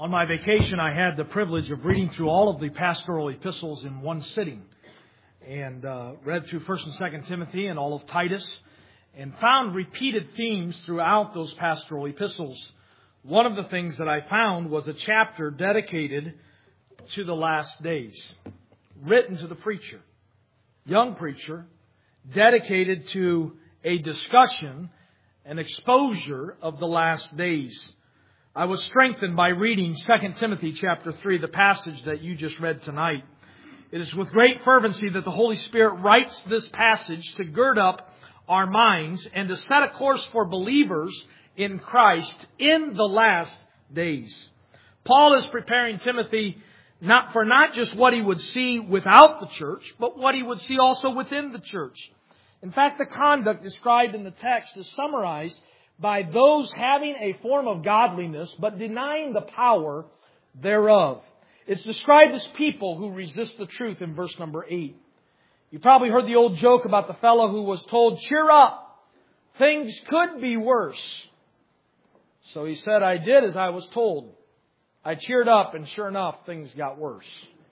On my vacation, I had the privilege of reading through all of the pastoral epistles in one sitting, and read through 1st and 2nd Timothy and all of Titus, and found repeated themes throughout those pastoral epistles. One of the things that I found was a chapter dedicated to the last days, written to the preacher, young preacher, dedicated to a discussion, an exposure of the last days. I was strengthened by reading 2 Timothy chapter 3, the passage that you just read tonight. It is with great fervency that the Holy Spirit writes this passage to gird up our minds and to set a course for believers in Christ in the last days. Paul is preparing Timothy not just what he would see without the church, but what he would see also within the church. In fact, the conduct described in the text is summarized by those having a form of godliness, but denying the power thereof. It's described as people who resist the truth in verse number 8. You probably heard the old joke about the fellow who was told, "Cheer up, things could be worse." So he said, "I did as I was told. I cheered up, and sure enough, things got worse."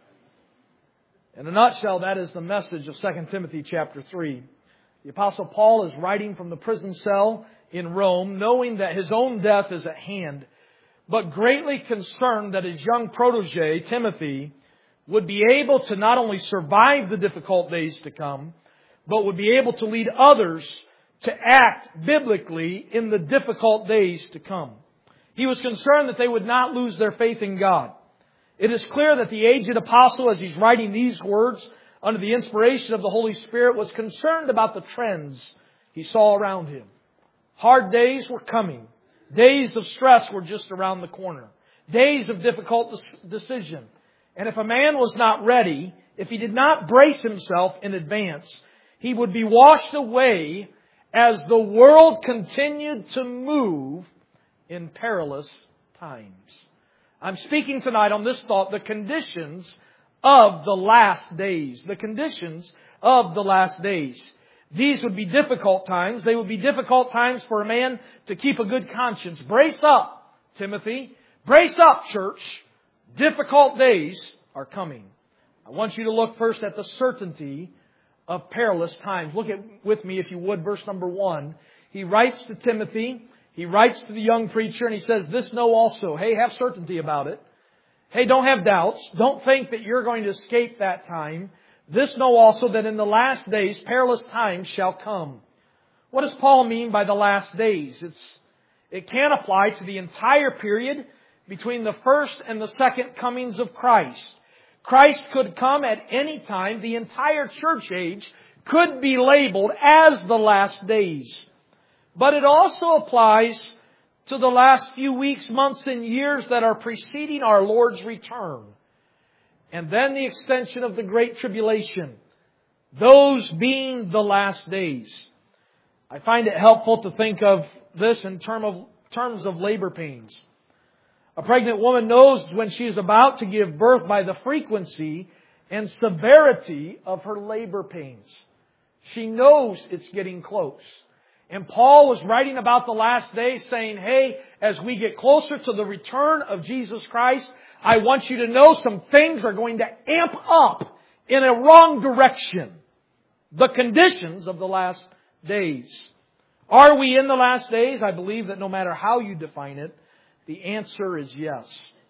In a nutshell, that is the message of 2 Timothy chapter 3. The Apostle Paul is writing from the prison cell in Rome, knowing that his own death is at hand, but greatly concerned that his young protege, Timothy, would be able to not only survive the difficult days to come, but would be able to lead others to act biblically in the difficult days to come. He was concerned that they would not lose their faith in God. It is clear that the aged apostle, as he's writing these words under the inspiration of the Holy Spirit, was concerned about the trends he saw around him. Hard days were coming. Days of stress were just around the corner. Days of difficult decision. And if a man was not ready, if he did not brace himself in advance, he would be washed away as the world continued to move in perilous times. I'm speaking tonight on this thought, the conditions of the last days. The conditions of the last days. These would be difficult times. They would be difficult times for a man to keep a good conscience. Brace up, Timothy. Brace up, church. Difficult days are coming. I want you to look first at the certainty of perilous times. Look with me, if you would, verse number 1. He writes to Timothy. He writes to the young preacher and he says, "This know also." Hey, have certainty about it. Hey, don't have doubts. Don't think that you're going to escape that time. "This know also that in the last days perilous times shall come." What does Paul mean by the last days? It can apply to the entire period between the first and the second comings of Christ. Christ could come at any time. The entire church age could be labeled as the last days. But it also applies to the last few weeks, months, and years that are preceding our Lord's return. And then the extension of the Great Tribulation. Those being the last days. I find it helpful to think of this in terms of labor pains. A pregnant woman knows when she is about to give birth by the frequency and severity of her labor pains. She knows it's getting close. And Paul was writing about the last days saying, hey, as we get closer to the return of Jesus Christ, I want you to know some things are going to amp up in a wrong direction. The conditions of the last days. Are we in the last days? I believe that no matter how you define it, the answer is yes.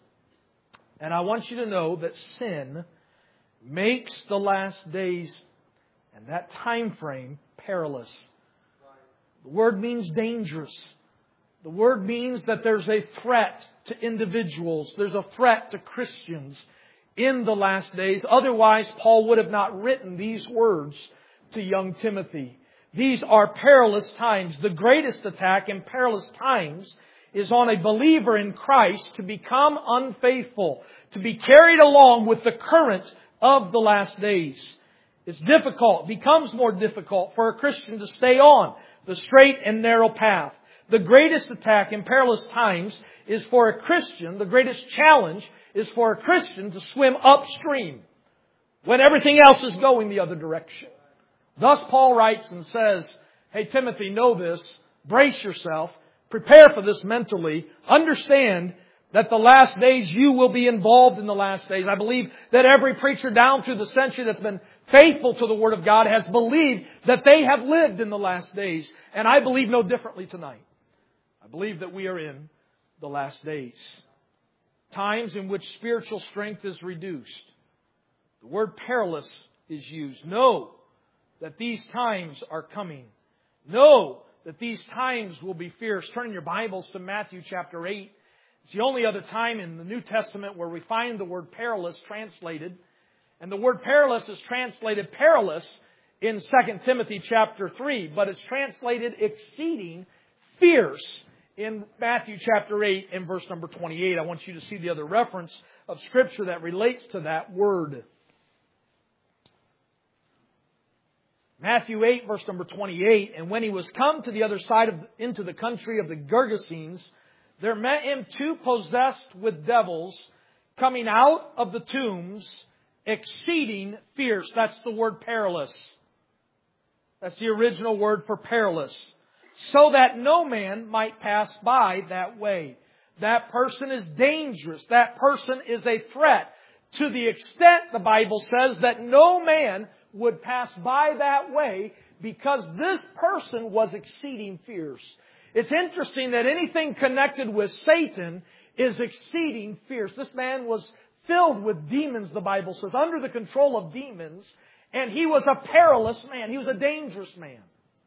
And I want you to know that sin makes the last days and that time frame perilous. The word means dangerous. The word means that there's a threat to individuals. There's a threat to Christians in the last days. Otherwise, Paul would have not written these words to young Timothy. These are perilous times. The greatest attack in perilous times is on a believer in Christ to become unfaithful, to be carried along with the current of the last days. It's difficult, becomes more difficult for a Christian to stay on the straight and narrow path. The greatest attack in perilous times is for a Christian, the greatest challenge is for a Christian to swim upstream when everything else is going the other direction. Thus Paul writes and says, hey Timothy, know this, brace yourself, prepare for this mentally, understand that the last days you will be involved in the last days. I believe that every preacher down through the century that's been faithful to the Word of God has believed that they have lived in the last days. And I believe no differently tonight. I believe that we are in the last days. Times in which spiritual strength is reduced. The word perilous is used. Know that these times are coming. Know that these times will be fierce. Turn in your Bibles to Matthew chapter 8. It's the only other time in the New Testament where we find the word perilous translated. And the word perilous is translated perilous in 2 Timothy chapter 3. But it's translated exceeding fierce in Matthew chapter 8 and verse number 28. I want you to see the other reference of Scripture that relates to that word. Matthew 8 verse number 28. And when he was come to the other side into the country of the Gergesenes, there met him two possessed with devils, coming out of the tombs, exceeding fierce. That's the word perilous. That's the original word for perilous. So that no man might pass by that way. That person is dangerous. That person is a threat. To the extent, the Bible says, that no man would pass by that way because this person was exceeding fierce. It's interesting that anything connected with Satan is exceeding fierce. This man was filled with demons, the Bible says, under the control of demons. And he was a perilous man. He was a dangerous man.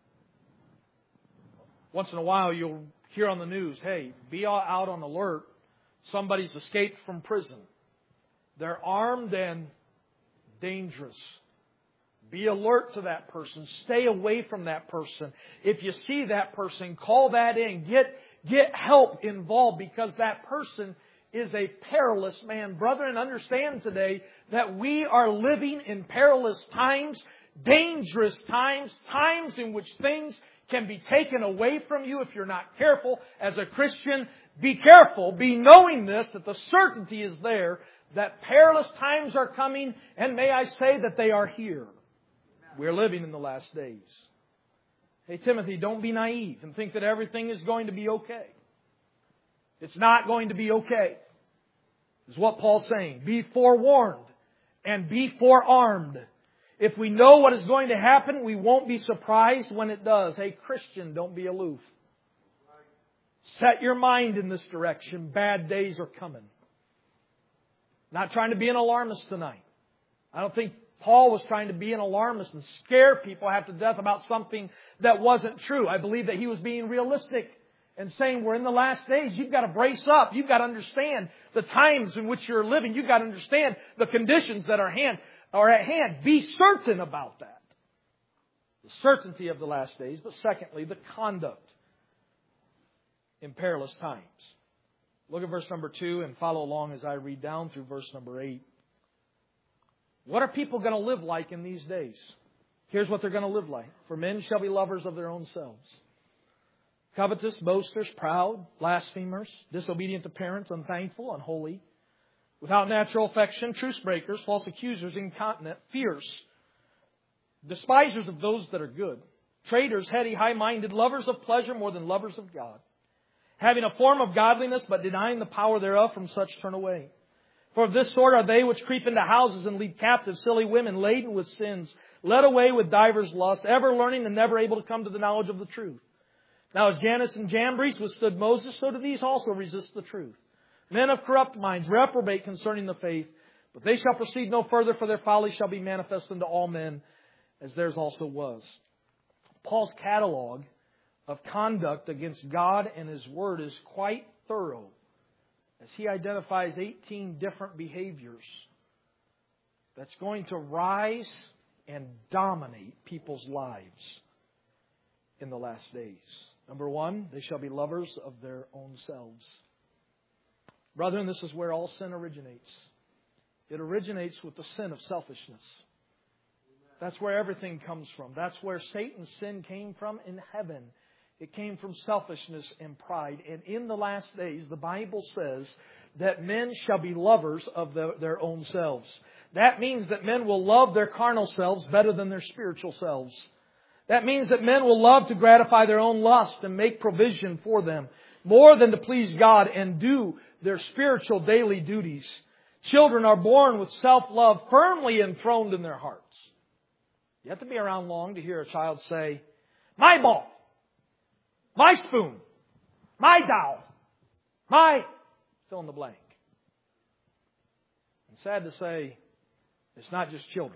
Once in a while you'll hear on the news, hey, be out on alert. Somebody's escaped from prison. They're armed and dangerous. Be alert to that person. Stay away from that person. If you see that person, call that in. Get help involved because that person is a perilous man. Brethren, understand today that we are living in perilous times, dangerous times, times in which things can be taken away from you if you're not careful. As a Christian, be careful. Be knowing this, that the certainty is there, that perilous times are coming, and may I say that they are here. We're living in the last days. Hey, Timothy, don't be naive and think that everything is going to be okay. It's not going to be okay. This is what Paul's saying. Be forewarned and be forearmed. If we know what is going to happen, we won't be surprised when it does. Hey, Christian, don't be aloof. Set your mind in this direction. Bad days are coming. Not trying to be an alarmist tonight. I don't think Paul was trying to be an alarmist and scare people half to death about something that wasn't true. I believe that he was being realistic and saying we're in the last days. You've got to brace up. You've got to understand the times in which you're living. You've got to understand the conditions that are at hand. Be certain about that. The certainty of the last days. But secondly, the conduct in perilous times. Look at verse number 2 and follow along as I read down through verse number 8. What are people going to live like in these days? Here's what they're going to live like. For men shall be lovers of their own selves. Covetous, boasters, proud, blasphemers, disobedient to parents, unthankful, unholy, without natural affection, truce breakers, false accusers, incontinent, fierce, despisers of those that are good, traitors, heady, high-minded, lovers of pleasure more than lovers of God, having a form of godliness but denying the power thereof, from such turn away. For of this sort are they which creep into houses and lead captive silly women laden with sins, led away with divers lusts, ever learning and never able to come to the knowledge of the truth. Now as Jannes and Jambres withstood Moses, so do these also resist the truth. Men of corrupt minds reprobate concerning the faith, but they shall proceed no further, for their folly shall be manifest unto all men, as theirs also was. Paul's catalog of conduct against God and His Word is quite thorough, as he identifies 18 different behaviors that's going to rise and dominate people's lives in the last days. Number 1, they shall be lovers of their own selves. Brethren, this is where all sin originates. It originates with the sin of selfishness. That's where everything comes from. That's where Satan's sin came from in heaven. It came from selfishness and pride. And in the last days, the Bible says that men shall be lovers of their own selves. That means that men will love their carnal selves better than their spiritual selves. That means that men will love to gratify their own lust and make provision for them. more than to please God and do their spiritual daily duties. Children are born with self-love firmly enthroned in their hearts. You have to be around long to hear a child say, "My ball, my spoon, my doll, my..." fill in the blank. And sad to say, it's not just children.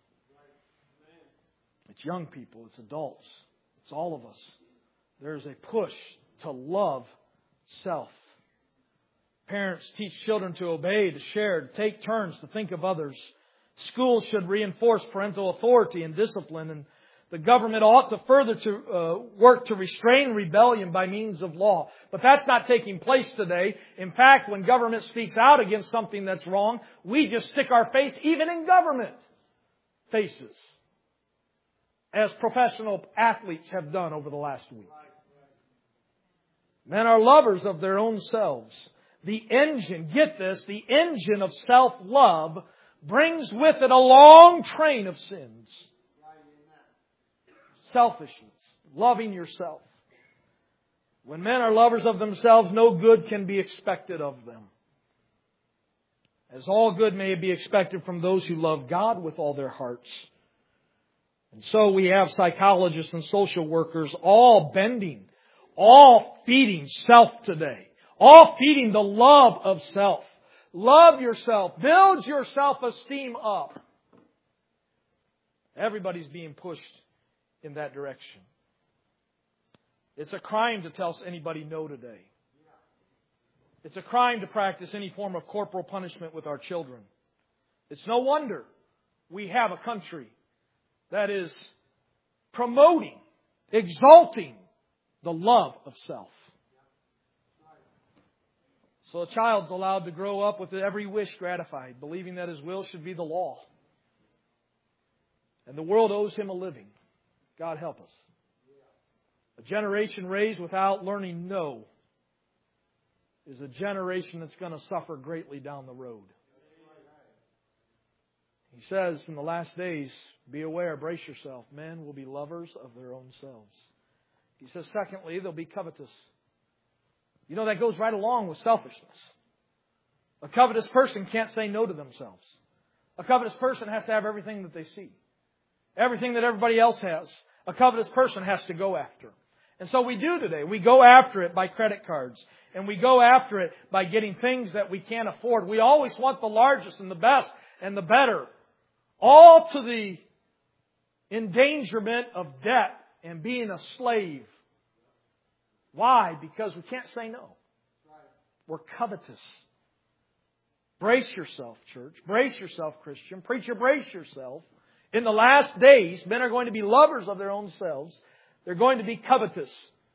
It's young people, it's adults, it's all of us. There's a push to love self. Parents teach children to obey, to share, to take turns, to think of others. Schools should reinforce parental authority and discipline, and the government ought to further work to restrain rebellion by means of law. But that's not taking place today. In fact, when government speaks out against something that's wrong, we just stick our face, even in government faces, as professional athletes have done over the last week. Men are lovers of their own selves. The engine, get this, the engine of self-love brings with it a long train of sins. Selfishness, loving yourself. When men are lovers of themselves, no good can be expected of them, as all good may be expected from those who love God with all their hearts. And so we have psychologists and social workers all bending, all feeding self today. All feeding the love of self. Love yourself. Build your self-esteem up. Everybody's being pushed in that direction. It's a crime to tell anybody no today. It's a crime to practice any form of corporal punishment with our children. It's no wonder we have a country that is promoting, exalting the love of self. So a child's allowed to grow up with every wish gratified, believing that his will should be the law. And the world owes him a living. God help us. A generation raised without learning no is a generation that's going to suffer greatly down the road. He says in the last days, be aware, brace yourself. Men will be lovers of their own selves. He says, secondly, they'll be covetous. You know, that goes right along with selfishness. A covetous person can't say no to themselves. A covetous person has to have everything that they see. Everything that everybody else has. A covetous person has to go after. And so we do today. We go after it by credit cards. And we go after it by getting things that we can't afford. We always want the largest and the best and the better. All to the endangerment of debt and being a slave. Why? Because we can't say no. We're covetous. Brace yourself, church. Brace yourself, Christian. Preacher, brace yourself. In the last days, men are going to be lovers of their own selves. They're going to be covetous.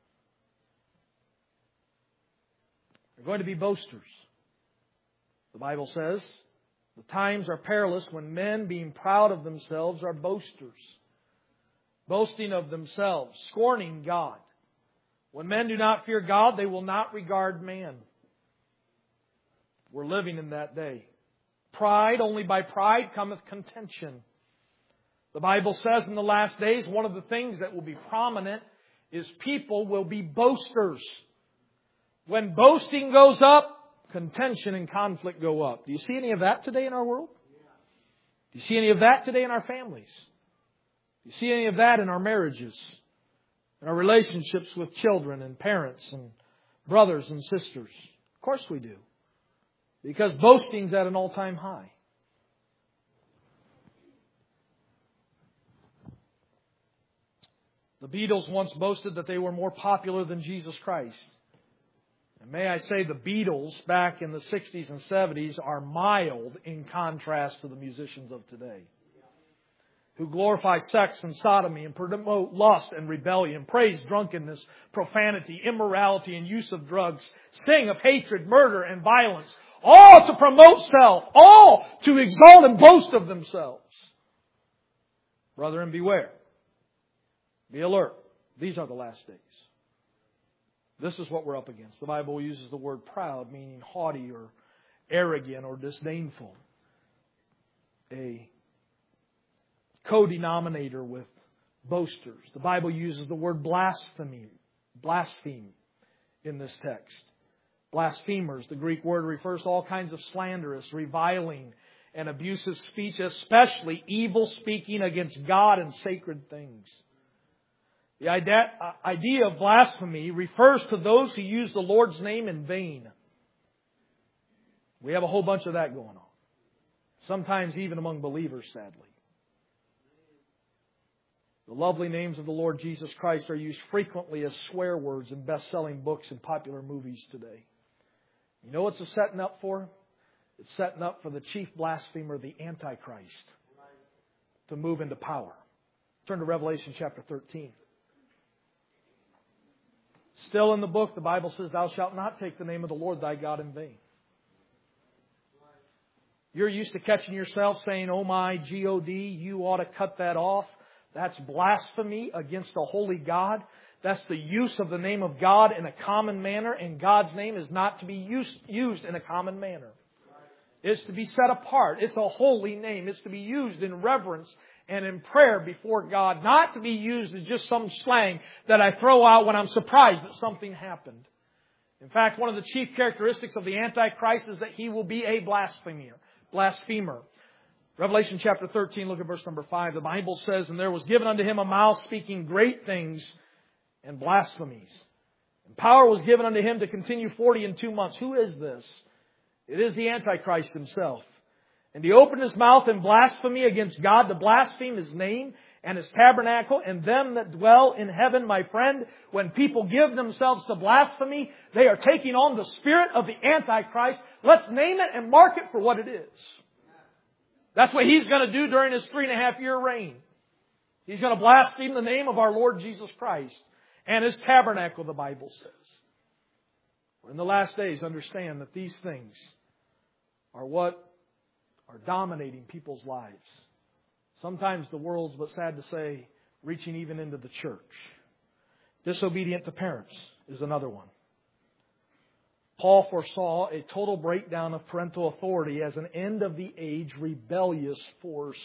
They're going to be boasters. The Bible says, the times are perilous when men, being proud of themselves, are boasters. Boasting of themselves, scorning God. When men do not fear God, they will not regard man. We're living in that day. Pride, only by pride cometh contention. The Bible says in the last days, one of the things that will be prominent is people will be boasters. When boasting goes up, contention and conflict go up. Do you see any of that today in our world? Do you see any of that today in our families? Do you see any of that in our marriages? In our relationships with children and parents and brothers and sisters? Of course we do. Because boasting's at an all-time high. The Beatles once boasted that they were more popular than Jesus Christ. And may I say, the Beatles back in the 60s and 70s are mild in contrast to the musicians of today, who glorify sex and sodomy and promote lust and rebellion, praise drunkenness, profanity, immorality, and use of drugs, sing of hatred, murder, and violence, all to promote self, all to exalt and boast of themselves. Brethren, beware. Be alert. These are the last days. This is what we're up against. The Bible uses the word proud, meaning haughty or arrogant or disdainful. A co-denominator with boasters. The Bible uses the word blaspheme in this text. Blasphemers, the Greek word refers to all kinds of slanderous, reviling, and abusive speech, especially evil speaking against God and sacred things. The idea of blasphemy refers to those who use the Lord's name in vain. We have a whole bunch of that going on. Sometimes even among believers, sadly. The lovely names of the Lord Jesus Christ are used frequently as swear words in best-selling books and popular movies today. You know what's it setting up for? It's setting up for the chief blasphemer, the Antichrist, to move into power. Turn to Revelation chapter 13. Still in the book, the Bible says, "Thou shalt not take the name of the Lord thy God in vain." You're used to catching yourself saying, "Oh my, God, you ought to cut that off." That's blasphemy against the holy God. That's the use of the name of God in a common manner, and God's name is not to be used in a common manner. It's to be set apart. It's a holy name. It's to be used in reverence and in prayer before God, not to be used as just some slang that I throw out when I'm surprised that something happened. In fact, one of the chief characteristics of the Antichrist is that he will be a blasphemer. Revelation chapter 13, look at verse number 5. The Bible says, "And there was given unto him a mouth speaking great things and blasphemies. And power was given unto him to continue 42 months. Who is this? It is the Antichrist himself. And he opened his mouth in blasphemy against God, to blaspheme His name and His tabernacle, and them that dwell in heaven." My friend, when people give themselves to blasphemy, they are taking on the spirit of the Antichrist. Let's name it and mark it for what it is. That's what he's going to do during his 3.5-year reign. He's going to blaspheme the name of our Lord Jesus Christ and His tabernacle, the Bible says. In the last days, understand that these things are what are dominating people's lives. Sometimes the world's, but sad to say, reaching even into the church. Disobedient to parents is another one. Paul foresaw a total breakdown of parental authority as an end-of-the-age rebellious force.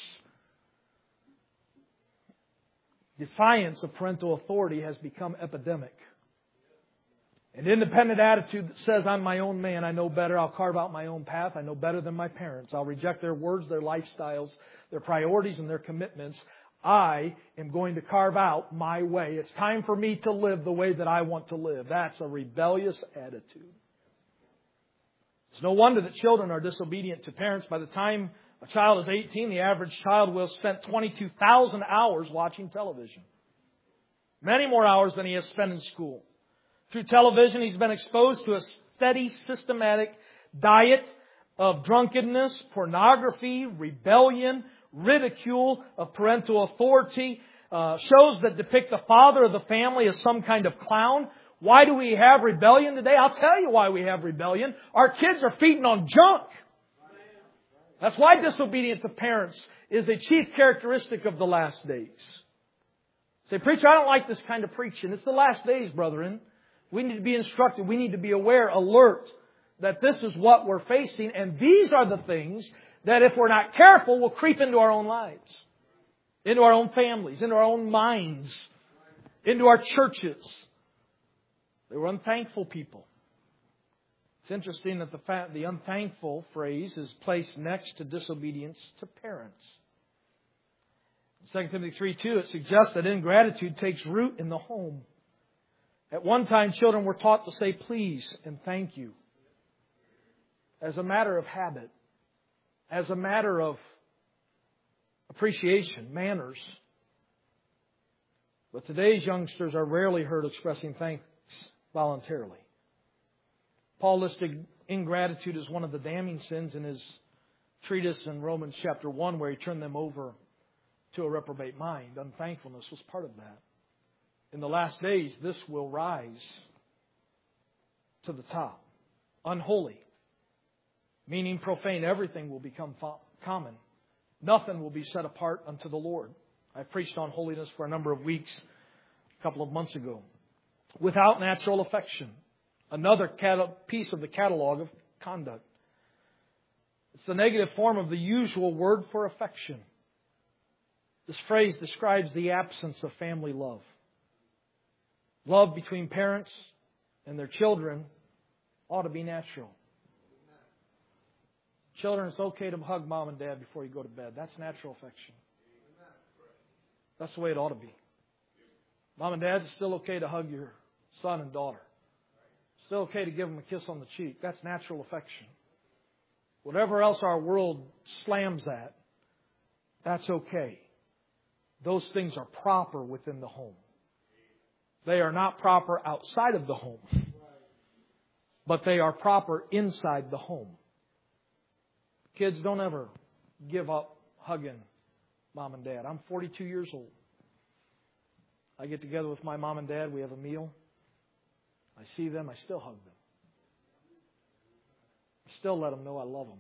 Defiance of parental authority has become epidemic. An independent attitude that says, "I'm my own man, I know better, I'll carve out my own path, I know better than my parents, I'll reject their words, their lifestyles, their priorities, and their commitments. I am going to carve out my way. It's time for me to live the way that I want to live." That's a rebellious attitude. It's no wonder that children are disobedient to parents. By the time a child is 18, the average child will have spent 22,000 hours watching television. Many more hours than he has spent in school. Through television, he's been exposed to a steady, systematic diet of drunkenness, pornography, rebellion, ridicule of parental authority, shows that depict the father of the family as some kind of clown. Why do we have rebellion today? I'll tell you why we have rebellion. Our kids are feeding on junk. That's why disobedience to parents is a chief characteristic of the last days. Say, "Preacher, I don't like this kind of preaching." It's the last days, brethren. We need to be instructed. We need to be aware, alert, that this is what we're facing. And these are the things that, if we're not careful, will creep into our own lives, into our own families, into our own minds, into our churches. They were unthankful people. It's interesting that the unthankful phrase is placed next to disobedience to parents. In 2 Timothy 3:2, it suggests that ingratitude takes root in the home. At one time, children were taught to say please and thank you as a matter of habit, as a matter of appreciation, manners. But today's youngsters are rarely heard expressing thanks voluntarily. Paul listed ingratitude as one of the damning sins in his treatise in Romans chapter 1, where he turned them over to a reprobate mind. Unthankfulness was part of that. In the last days, this will rise to the top. Unholy, meaning profane. Everything will become common. Nothing will be set apart unto the Lord. I preached on holiness for a number of weeks a couple of months ago. Without natural affection. Another piece of the catalog of conduct. It's the negative form of the usual word for affection. This phrase describes the absence of family love. Love between parents, And their children ought to be natural. Children, it's okay to hug mom and dad before you go to bed. That's natural affection. That's the way it ought to be. Mom and dad, it's still okay to hug your son and daughter. Still okay to give them a kiss on the cheek. That's natural affection. Whatever else our world slams at, that's okay. Those things are proper within the home. They are not proper outside of the home, but they are proper inside the home. Kids, don't ever give up hugging mom and dad. I'm 42 years old. I get together with my mom and dad. We have a meal. I see them. I still hug them. I still let them know I love them.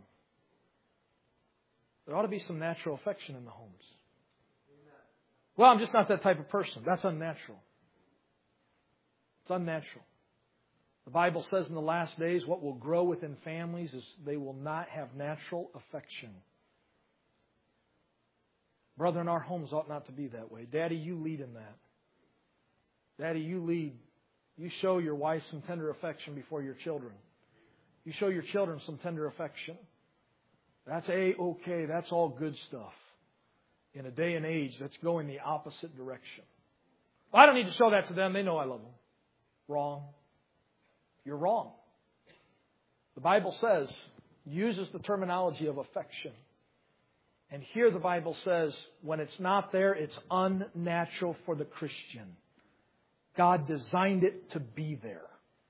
There ought to be some natural affection in the homes. Well, I'm just not that type of person. That's unnatural. It's unnatural. The Bible says in the last days what will grow within families is they will not have natural affection. Brethren, our homes ought not to be that way. Daddy, you lead in that. Daddy, you lead. You show your wife some tender affection before your children. You show your children some tender affection. That's A-okay. That's all good stuff. In a day and age that's going the opposite direction. Well, I don't need to show that to them. They know I love them. Wrong. You're wrong. The Bible says, uses the terminology of affection. And here the Bible says, when it's not there, it's unnatural for the Christian. God designed it to be there.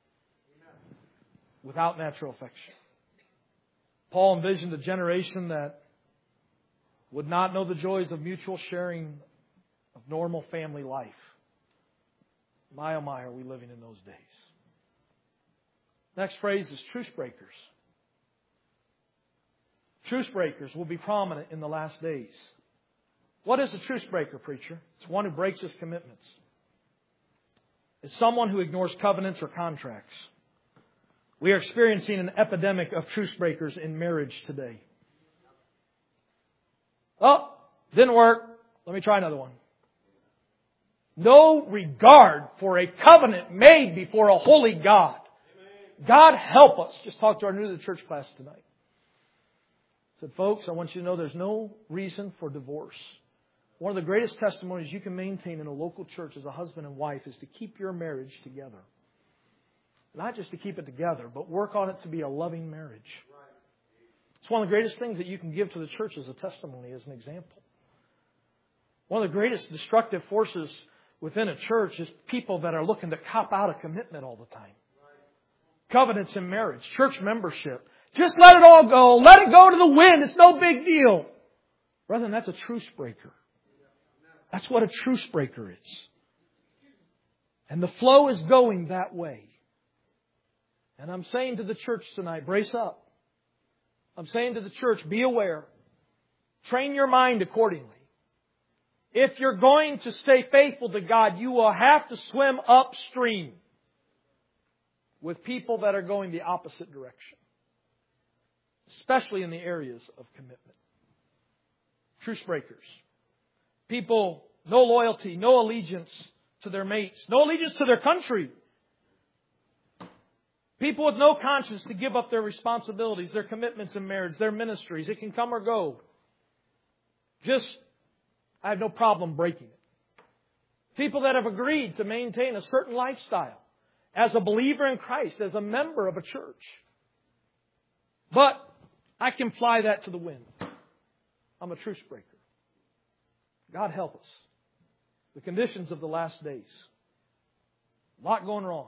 Without natural affection. Paul envisioned a generation that would not know the joys of mutual sharing of normal family life. My, oh my, are we living in those days. Next phrase is truce breakers. Truce breakers will be prominent in the last days. What is a truce breaker, preacher? It's one who breaks his commitments. It's someone who ignores covenants or contracts. We are experiencing an epidemic of truce breakers in marriage today. Oh, didn't work. Let me try another one. No regard for a covenant made before a holy God. God help us. Just talked to our new to the church class tonight. I said, folks, I want you to know there's no reason for divorce. One of the greatest testimonies you can maintain in a local church as a husband and wife is to keep your marriage together. Not just to keep it together, but work on it to be a loving marriage. It's one of the greatest things that you can give to the church as a testimony, as an example. One of the greatest destructive forces within a church is people that are looking to cop out of commitment all the time. Covenants in marriage, church membership. Just let it all go. Let it go to the wind. It's no big deal. Brethren, that's a truce breaker. That's what a truce breaker is. And the flow is going that way. And I'm saying to the church tonight, brace up. I'm saying to the church, be aware. Train your mind accordingly. If you're going to stay faithful to God, you will have to swim upstream with people that are going the opposite direction. Especially in the areas of commitment. Truce breakers. People, no loyalty, no allegiance to their mates, no allegiance to their country. People with no conscience to give up their responsibilities, their commitments in marriage, their ministries. It can come or go. I have no problem breaking it. People that have agreed to maintain a certain lifestyle as a believer in Christ, as a member of a church. But I can fly that to the wind. I'm a truce breaker. God help us. The conditions of the last days. A lot going wrong.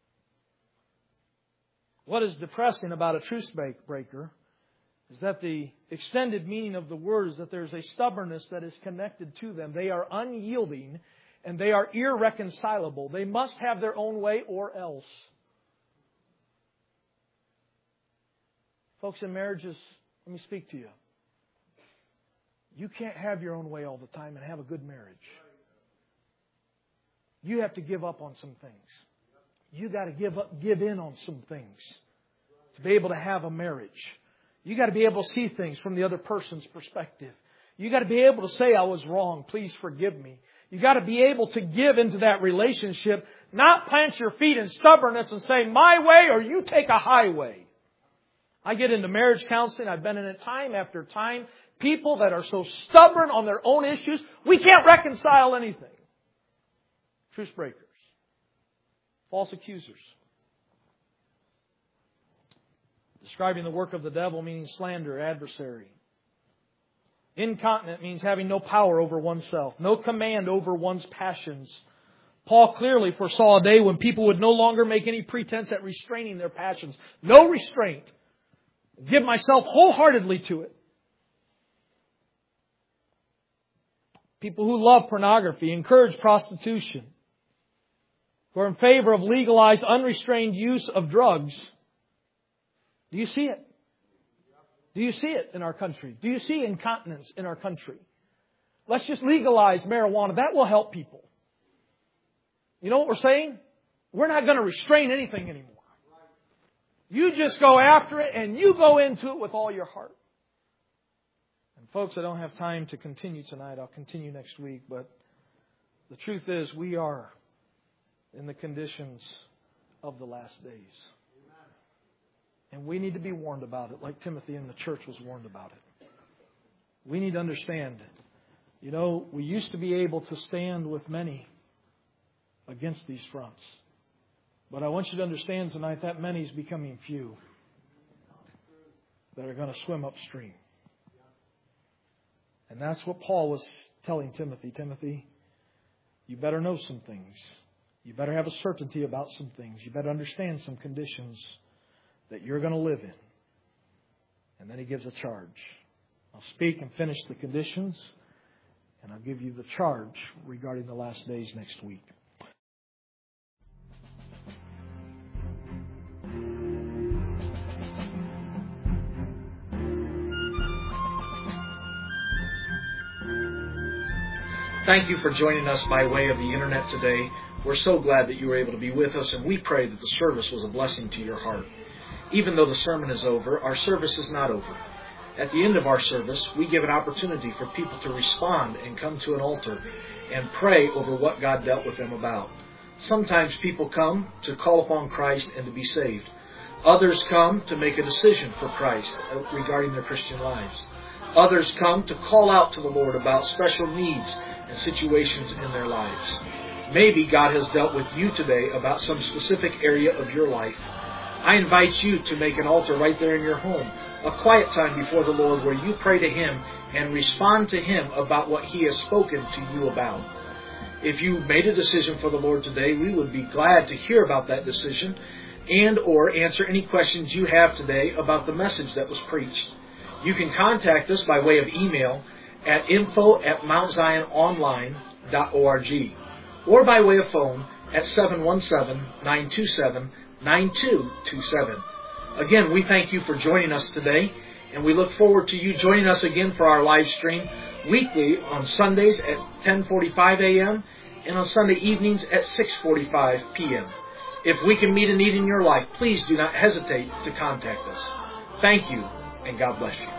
What is depressing about a truce breaker is that the extended meaning of the word is that there's a stubbornness that is connected to them. They are unyielding and they are irreconcilable. They must have their own way or else. Folks, in marriages, let me speak to you. You can't have your own way all the time and have a good marriage. You have to give up on some things. You got to give in on some things to be able to have a marriage. You got to be able to see things from the other person's perspective. You got to be able to say, I was wrong. Please forgive me. You got to be able to give into that relationship, not plant your feet in stubbornness and say, my way or you take a highway. I get into marriage counseling. I've been in it time after time. People that are so stubborn on their own issues, we can't reconcile anything. Truce breakers. False accusers. Describing the work of the devil meaning slander, adversary. Incontinent means having no power over oneself, no command over one's passions. Paul clearly foresaw a day when people would no longer make any pretense at restraining their passions. No restraint. Give myself wholeheartedly to it. People who love pornography, encourage prostitution, who are in favor of legalized, unrestrained use of drugs. Do you see it? Do you see it in our country? Do you see incontinence in our country? Let's just legalize marijuana. That will help people. You know what we're saying? We're not going to restrain anything anymore. You just go after it and you go into it with all your heart. And folks, I don't have time to continue tonight. I'll continue next week. But the truth is we are in the conditions of the last days. And we need to be warned about it like Timothy and the church was warned about it. We need to understand, you know, we used to be able to stand with many against these fronts. But I want you to understand tonight that many is becoming few that are going to swim upstream. And that's what Paul was telling Timothy. Timothy, you better know some things. You better have a certainty about some things. You better understand some conditions that you're going to live in. And then he gives a charge. I'll speak and finish the conditions, and I'll give you the charge regarding the last days next week. Thank you for joining us by way of the internet today. We're so glad that you were able to be with us, and we pray that the service was a blessing to your heart. Even though the sermon is over, our service is not over. At the end of our service, we give an opportunity for people to respond and come to an altar and pray over what God dealt with them about. Sometimes people come to call upon Christ and to be saved. Others come to make a decision for Christ regarding their Christian lives. Others come to call out to the Lord about special needs and situations in their lives. Maybe God has dealt with you today about some specific area of your life. I invite you to make an altar right there in your home, a quiet time before the Lord where you pray to Him and respond to Him about what He has spoken to you about. If you made a decision for the Lord today, we would be glad to hear about that decision and or answer any questions you have today about the message that was preached. You can contact us by way of email at info@mountziononline.org or by way of phone at 717-927-9227. Again, we thank you for joining us today, and we look forward to you joining us again for our live stream weekly on Sundays at 10:45 a.m. and on Sunday evenings at 6:45 p.m. If we can meet a need in your life, please do not hesitate to contact us. Thank you, and God bless you.